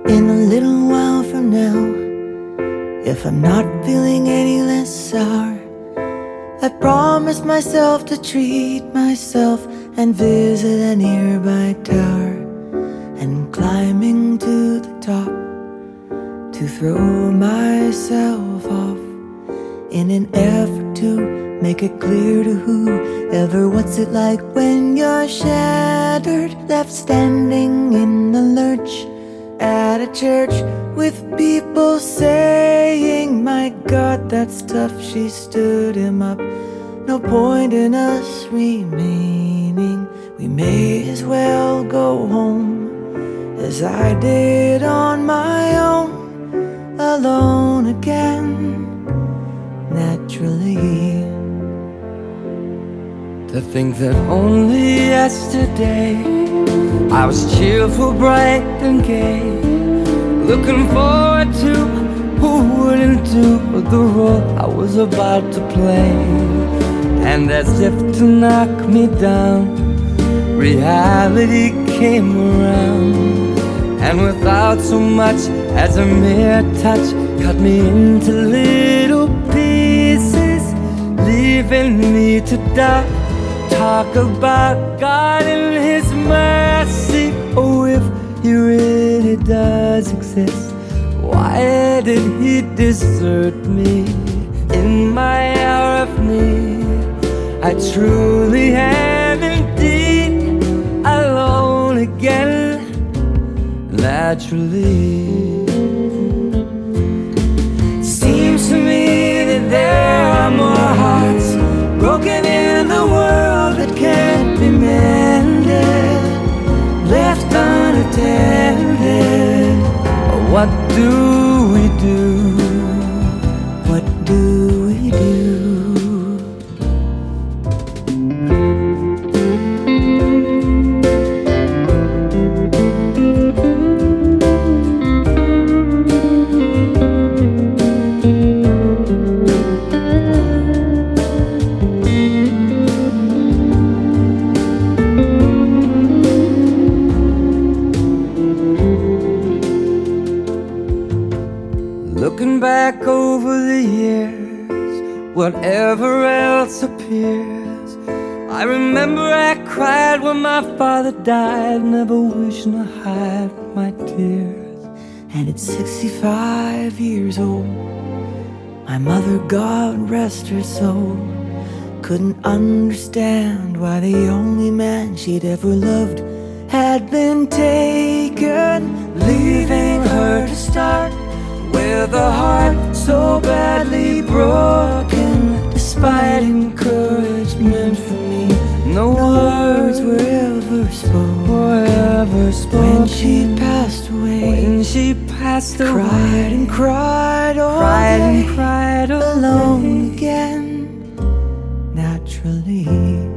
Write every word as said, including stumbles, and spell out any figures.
In a little while from now, if I'm not feeling any less sour, I promised myself to treat myself and visit a nearby tower, and climbing to the top to throw myself off, in an effort to make it clear to whoever what's it like when you're shattered, left standing in the lurch at a church with people saying, "My God, that's tough, she stood him up. No point in us remaining, we may as well go home," as I did on my own, alone again, naturally. To think that only yesterday I was cheerful, bright and gay, looking forward to who wouldn't do the role I was about to play. And as if to knock me down, reality came around, and without so much as a mere touch, cut me into little pieces, leaving me to die. Talk about God and His mercy. Oh, if He really does exist, why did He desert me in my hour of need? I truly am indeed alone again, naturally. Seems to me that there are more hearts broken in the world that can't be mended, left unattended. What do we do? What do we do? Looking back over the years, whatever else appears, I remember I cried when my father died, never wishing to hide my tears. And at sixty-five years old, my mother, God rest her soul, couldn't understand why the only man she'd ever loved had been taken, leaving her to start with a heart so badly broken. Despite encouragement from me, no words were ever spoken. Were ever spoken. When she passed away, when she passed away, cried and cried all cried day, and cried all alone day. again, naturally.